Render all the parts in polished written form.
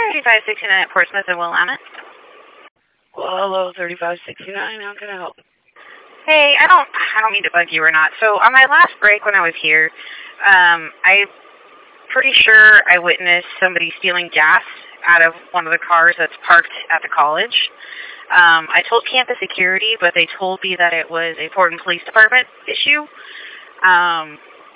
3569 at Portsmouth and Willamette. Well, hello, 3569. How can I help? Hey, I don't mean to bug you or not. So on my last break when I was here, I'm pretty sure I witnessed somebody stealing gas out of one of the cars that's parked at the college. I told campus security, but they told me that it was a Portland Police Department issue. And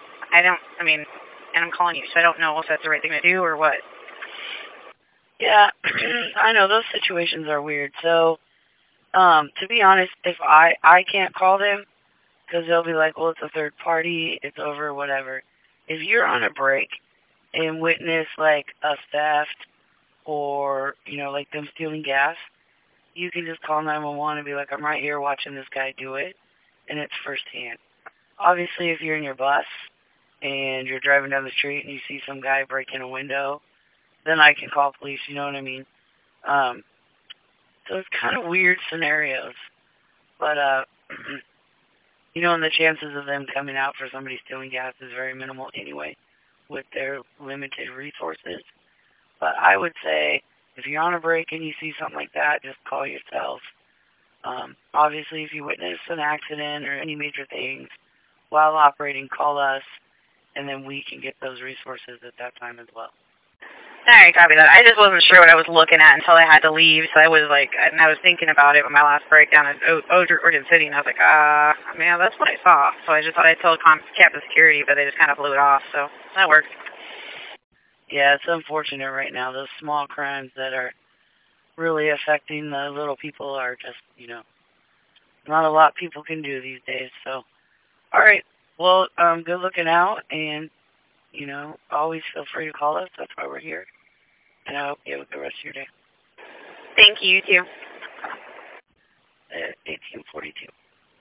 I'm calling you, so I don't know if that's the right thing to do or what. Yeah, I know those situations are weird. So, to be honest, if I can't call them, because they'll be like, well, it's a third party, it's over, whatever. If you're on a break and witness, like, a theft or, like them stealing gas, you can just call 911 and be like, I'm right here watching this guy do it, and it's firsthand. Obviously, if you're in your bus and you're driving down the street and you see some guy breaking a window, then I can call police, you know what I mean? So it's kind of weird scenarios. But, and the chances of them coming out for somebody stealing gas is very minimal anyway with their limited resources. But I would say if you're on a break and you see something like that, just call yourself. Obviously, if you witness an accident or any major things while operating, call us, and then we can get those resources at that time as well. All right, copy that. I just wasn't sure what I was looking at until I had to leave, so I was thinking about it with my last break down at Oregon City, and I was like, that's what I saw. So I just thought I'd tell campus security, but they just kind of blew it off, so that worked. Yeah, it's unfortunate right now. Those small crimes that are really affecting the little people are just, not a lot people can do these days. So, all right. Well, good looking out, and, always feel free to call us. That's why we're here. And I hope you have a good rest of your day. Thank you, you too.